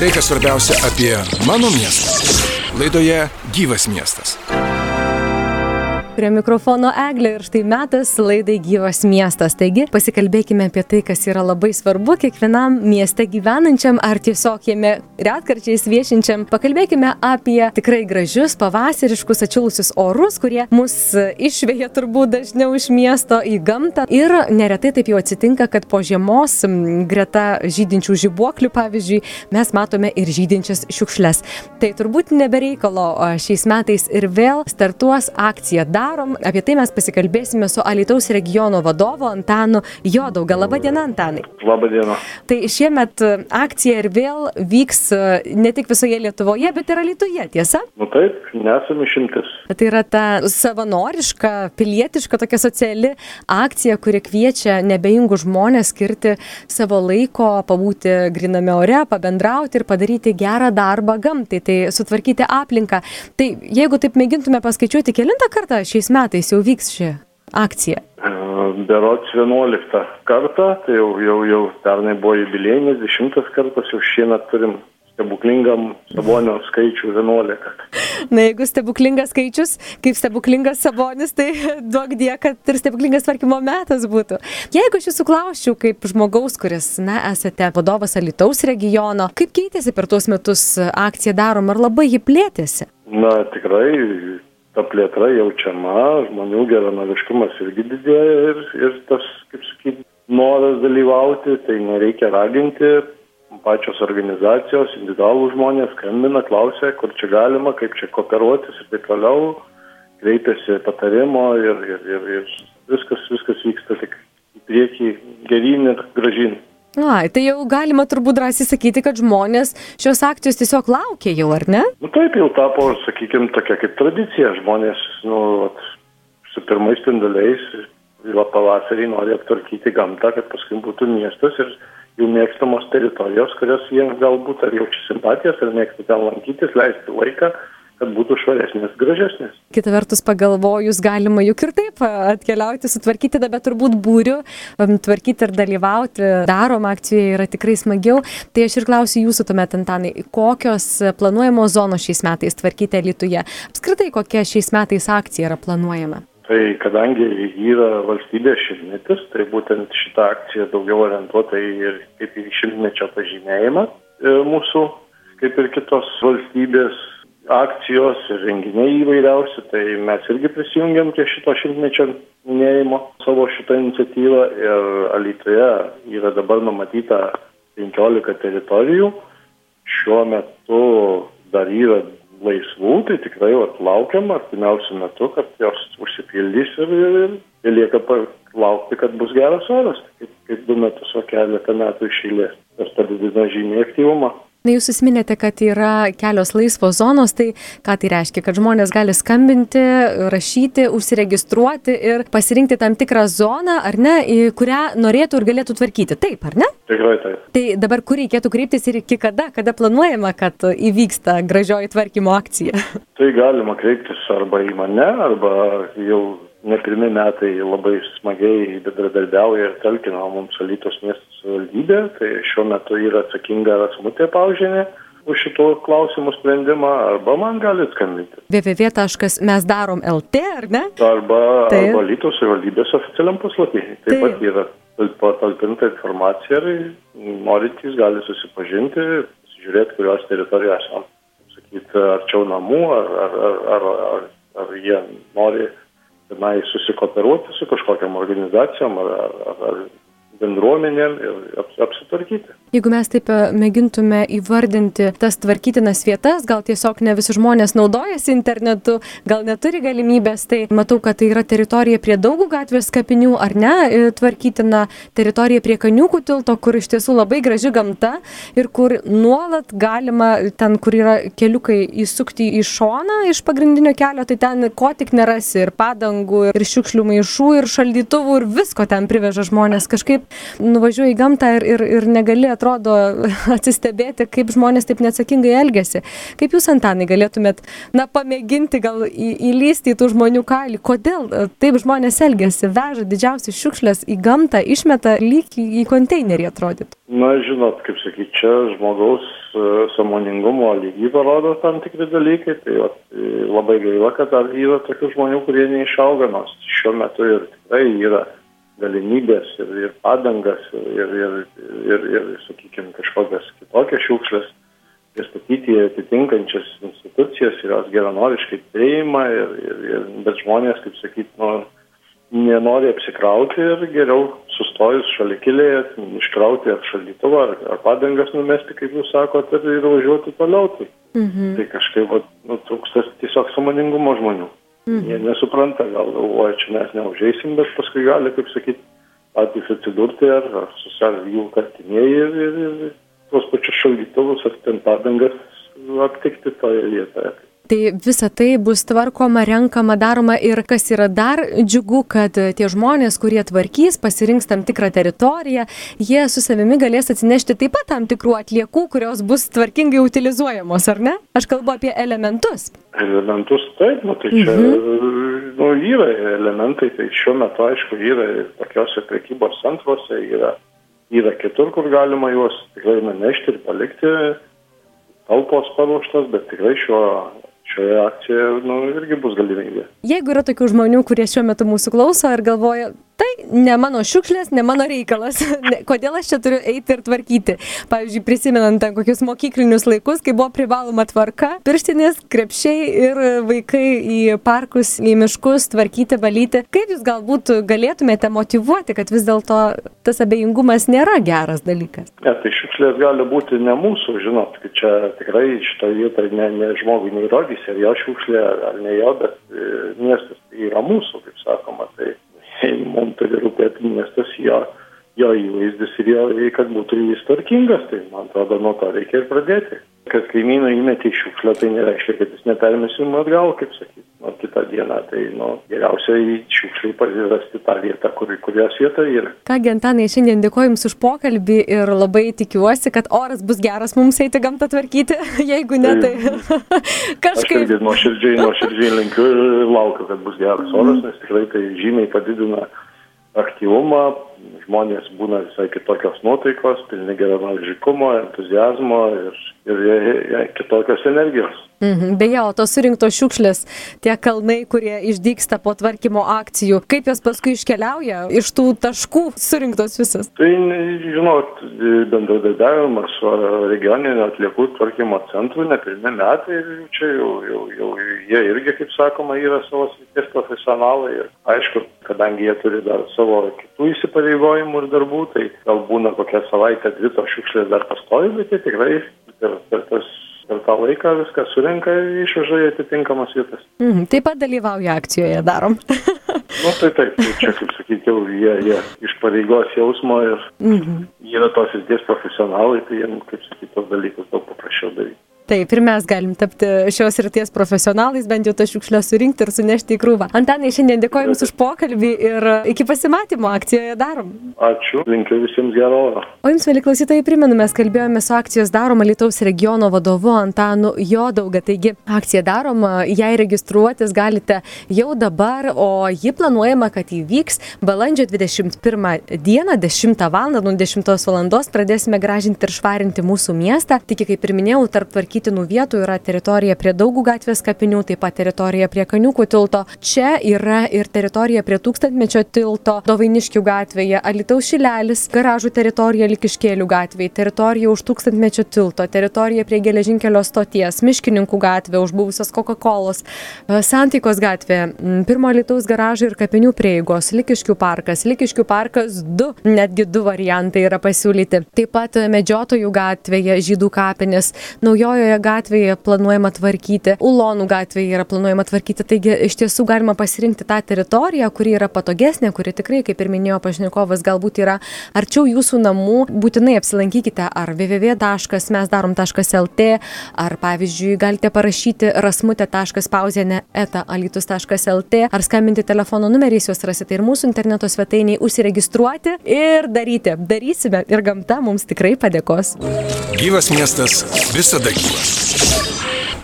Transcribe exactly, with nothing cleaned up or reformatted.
Tai, kas svarbiausia apie mano miestą. Laidoje Gyvas miestas. Prie mikrofono Eglė ir štai metas laidai Gyvas miestas. Taigi, pasikalbėkime apie tai, kas yra labai svarbu kiekvienam mieste gyvenančiam ar tiesiog jame retkarčiais viešinčiam. Pakalbėkime apie tikrai gražius, pavasariškus, atšilusius orus, kurie mus išveja turbūt dažniau iš miesto į gamtą. Ir neretai taip jau atsitinka, kad po žiemos greta žydinčių žibuoklių, pavyzdžiui, mes matome ir žydinčias šiukšles. Tai turbūt nebereikalo šiais metais ir vėl startuos akcija Darom. Apie tai mes pasikalbėsime su Alytaus regiono vadovu Antanu Jodauga. Labą dieną, Antanai. Labą dieną. Tai šiemet akcija ir vėl vyks ne tik visoje Lietuvoje, bet ir Alytuje, tiesa? Nu taip, nesame išimtis. Tai yra ta savanoriška, pilietiška, tokia sociali akcija, kuri kviečia neabejingus žmonės skirti savo laiko, pabūti gryname ore, pabendrauti ir padaryti gerą darbą gamtai, tai sutvarkyti aplinką. Tai jeigu taip mėgintume paskaičiuoti, kelintą kartą šiais metais jau vyks ši akcija? Berods vienuoliktą kartą, tai jau, jau, jau pernai buvo jubiliejinis, dešimtas kartas, jau šiemet turim stebuklingam Sabonio skaičių vienuolika. Na, jeigu stebuklingas skaičius, kaip stebuklingas Sabonis, tai duok die, kad ir stebuklingas tvarkymo metas būtų. Jeigu aš jūsų klausčiau, kaip žmogaus, kuris, na, esate vadovas Alytaus regiono, kaip keitėsi per tuos metus akcija Darom, ar labai ji plėtėsi? Na, tikrai ta plėtra jaučiama, žmonių geranoriškumas irgi didėja ir, ir tas, kaip sakyti, noras dalyvauti, tai nereikia raginti, pačios organizacijos, individualų žmonės skambina, klausia, kur čia galima, kaip čia kooperuotis ir taip toliau, kreipiasi patarimo ir, ir, ir, ir viskas, viskas vyksta tik į priekį, geryn ir gražyn. Ai, tai jau galima turbūt drąsiai sakyti, kad žmonės šios akcijos tiesiog laukia jau, ar ne? Nu taip, jau tapo, sakykime, tokia kaip tradicija. Žmonės, nu, vat, su pirmais spinduliais pavasarį nori aptvarkyti gamtą, kad paskui būtų miestas ir jų mėgstamos teritorijos, kurios jiems galbūt ar jaučia simpatijas, ar mėgsta ten lankytis, leisti laiką, kad būtų švaresnės, gražesnės. Kita vertus pagalvojus, galima juk ir taip atkeliauti, sutvarkyti, bet turbūt būriu, tvarkyti ir dalyvauti Darom akcijoje yra tikrai smagiau. Tai aš ir klausiu jūsų tuomet, Antanai, kokios planuojamos zonos šiais metais tvarkyti Alytuje? Apskritai, kokia šiais metais akcija yra planuojama? Tai kadangi yra valstybės šimtmetis, tai būtent šita akcija daugiau orientuota į kaip į šimtmečio pažymėjimą mūsų, kaip ir kitos valstybės akcijos ir renginiai įvairiausi, tai mes irgi prisijungiam prie šito šimtmečio minėjimo savo šitą iniciatyvą ir Alytuje yra dabar numatyta penkiolika teritorijų. Šiuo metu dar yra laisvų, tai tikrai vat, laukiam artimiausiu metu, kad jos užsipildys ir, ir, ir lieka laukti, kad bus geras oras, kaip, kaip du metus, o keletą metų iš eilės. Tas padidina žymiai aktyvumą. Na, jūs įsiminėte, kad yra kelios laisvos zonos, tai ką tai reiškia? Kad žmonės gali skambinti, rašyti, užsiregistruoti ir pasirinkti tam tikrą zoną, ar ne, į kurią norėtų ir galėtų tvarkyti. Taip, ar ne? Tikrai taip. Tai dabar kur reikėtų kreiptis ir iki kada, kada planuojama, kad įvyksta gražioji tvarkymo akcija? Tai galima kreiptis arba į mane, arba jau ne pirmi metai labai smagiai bendradarbiauja ir talkina mums Alytaus miesto savivaldybė, tai šiuo metu yra atsakinga Rasmutė Paužienė už šitų klausimų sprendimą, arba man gali skambinti. w w w taškas mes darom taškas l t, ar ne? Arba, arba Alytaus savivaldybės oficialiam puslapį. Taip, Taip pat yra patalpinta informacija ir norintys gali susipažinti, žiūrėti, kurios teritorijos esam, sakyti, arčiau namų, ar, ar, ar, ar, ar, ar jie nori tenai susikooperuoti su kažkokiam organizacijom ar, ar, ar bendruomenėm ir aps, apsitvarkyti. Jeigu mes taip mėgintume įvardinti tas tvarkytinas vietas, gal tiesiog ne visi žmonės naudojasi internetu, gal neturi galimybės, tai matau, kad tai yra teritorija prie Daugų gatvės kapinių, ar ne, tvarkytina teritorija prie Kaniūkų tilto, kur iš tiesų labai graži gamta ir kur nuolat galima, ten, kur yra keliukai įsukti į šoną iš pagrindinio kelio, tai ten ko tik nerasi, ir padangų, ir šiukšlių maišų, ir šaldytuvų, ir visko ten priveža žmonės. Kažkaip nuvažiuoji į gamtą ir, ir, ir negali, atrodo, atsistebėti, kaip žmonės taip neatsakingai elgiasi. Kaip jūs, Antanai, galėtumėt, na, pamėginti gal į, įlysti į tų žmonių kailį? Kodėl taip žmonės elgiasi? Veža didžiausias šiukšlės į gamtą, išmeta lyg į konteinerį atrodytų. Na, žinot, kaip sakyti, čia žmogaus uh, sąmoningumo lygį parodo tam tikri dalykai, tai vat, labai gaila, kad dar yra tokių žmonių, kurie neišauga, nors šiuo metu ir tikrai yra galimybės ir, ir padangas ir, ir, ir, ir, ir sakykime, kažkokias kitokias šiukšlės pristatyti atitinkančias institucijas ir jos geranoriškai priima, ir, ir, ir, bet žmonės, kaip sakyti, nu, nenori apsikrauti ir geriau sustojus šalikėlėje, iškrauti ar šaldytuvą, ar, ar padangas numesti, kaip jūs sakot, ir, ir važiuoti toliau. Tai, mhm. tai kažkaip va, nu, trūksta tiesiog sąmoningumo žmonių. Mhm. Jie nesupranta, gal galvoja, čia mes neužeisim, bet paskui gali, kaip sakyti, patys atsidurti ar, ar susar jų kartimieji ir, ir, ir tuos pačius šaldytuvus ar ten padangas aptikti toje vietoje. Tai visa tai bus tvarkoma, renkama, daroma ir kas yra dar džiugu, kad tie žmonės, kurie tvarkys, pasirinks tam tikrą teritoriją, jie su savimi galės atsinešti taip pat tam tikrų atliekų, kurios bus tvarkingai utilizuojamos, ar ne? Aš kalbu apie elementus. Elementus, taip, nu tai čia mhm. nu, yra elementai, tai šiuo metu, aišku, yra tokiuose prekybos centruose, yra, yra kitur, kur galima juos tikrai nunešti ir palikti, talpos paruoštas, bet tikrai šiuo Šioje akcijoje nu, irgi bus galimybė. Jeigu yra tokių žmonių, kurie šiuo metu mūsų klauso ir galvoja, tai ne mano šiukšlės, ne mano reikalas, kodėl aš čia turiu eiti ir tvarkyti. Pavyzdžiui, prisimenant kokius mokyklinius laikus, kai buvo privaloma tvarka, pirštinės, krepšiai ir vaikai į parkus, į miškus tvarkyti, valyti. Kaip jūs galbūt galėtumėte motyvuoti, kad vis dėlto tas abejingumas nėra geras dalykas? Ne, tai šiukšlės gali būti ne mūsų, žinot, kad čia tikrai šitoje vietoje ne, ne žmogui neįrodys, ar jo šiukšlė, ar ne jo, bet e, miestas tai yra mūsų, kaip sakoma. Tai mums turi rūpėti miestas, jo, jo įvaizdis ir jo, kad būtų jis tvarkingas, tai man atrodo, nuo to reikia ir pradėti. Kad kaimyną įmetė į šiukšlę, tai nereiškia, kad jis nepermesim atgal, kaip sakyti, nuo kitą dieną. Tai nu, geriausia į šiukšlį pasirasti tą vietą, kur, kurios vieta yra. Kągi, Antanai, šiandien dėkoju Jums už pokalbį ir labai tikiuosi, kad oras bus geras mums eiti gamtą tvarkyti, jeigu ne, tai kažkaip... Aš irgi nuoširdžiai, nuoširdžiai linkiu ir laukiu, kad bus geras oras, nes tikrai tai žymiai padidina aktyvumą, žmonės būna visai kitokios nuotaikos, pilni geranoriškumo, entuziazmo ir, ir, ir, ir kitokios energijos. Mhm. Beje, o tos surinktos šiukšlės, tie kalnai, kurie išdygsta po tvarkymo akcijų, kaip jos paskui iškeliauja iš tų taškų surinktos visas? Tai, žinot, bendradarbiavimas su regioninio atliekų tvarkymo centru ne pirmi metai ir čia jau, jau, jau jie irgi, kaip sakoma, yra savo srities profesionalai ir aišku, kadangi jie turi dar savo kitų įsipareigojimų ir darbų, tai gal būna kokią savaitę, dvi tos šiukšlės dar pastovi, bet jie tikrai per, per tas per tą laiką viską surenka ir išveža į atitinkamas vietas. Mhm, taip pat dalyvauja akcijoje, darom. Nu tai taip, tai čia, kaip sakyčiau, jie, jie iš pareigos jausmo ir mhm. yra tos srities profesionalai, tai jiems, kaip sakyt, tos dalykus daug paprasčiau daryti. Taip, ir mes galim tapti šios srities profesionalais, bent jau tą šiukšlę surinkti ir sunešti į krūvą. Antanai, šiandien dėkoju Jums už pokalbį ir iki pasimatymo akcijoje darom. Ačiū, linkiu visiems gero oro. O Jums, mieli klausytojai, primenu, mes kalbėjome su akcijos Darom Alytaus regiono vadovu Antanu Jodauga. Taigi, akcija Darom, jai registruotis galite jau dabar, o ji planuojama, kad įvyks balandžio dvidešimt pirmą dieną, dešimtą valandą, nuo dešimtos valandos pradėsime gražinti ir švarinti mūsų miestą. Tik, kaip ir minėjau, tarp tvarkytinų vietų yra teritorija prie Daugų gatvės kapinių, taip pat teritorija prie Kaniūkų tilto. Čia yra ir teritorija prie Tūkstantmečio tilto, Dovainiškių gatvėje, Alytaus Šilelis, garažų teritorija Likiškėlių gatvėje, teritorija už Tūkstantmečio tilto, teritorija prie geležinkelio stoties, Miškininkų gatvė už buvusios Coca-Colos, Santaikos gatvė, pirmo Alytaus garažų ir kapinių prieigos, Likiškių parkas, Likiškių parkas du, netgi du variantai yra pasiūlyti. Taip pat Medžiotojų gatvėje, Žydų kapinės, Naujojo Didžiojoje gatvėje planuojama tvarkyti, Ulonų gatvėje yra planuojama tvarkyti, taigi iš tiesų galima pasirinkti tą teritoriją, kuri yra patogesnė, kuri tikrai, kaip ir minėjo pašnekovas, galbūt yra arčiau jūsų namų. Būtinai apsilankykite ar w w w taškas mes darom taškas l t, ar pavyzdžiui galite parašyti rasmutė taškas pauzienė eta alytus taškas l t, ar skambinti telefono numeriais, juos rasite ir mūsų interneto svetainiai, užsiregistruoti ir daryti. Darysime ir gamta mums tikrai padėkos. Gyvas miestas visada gyvas.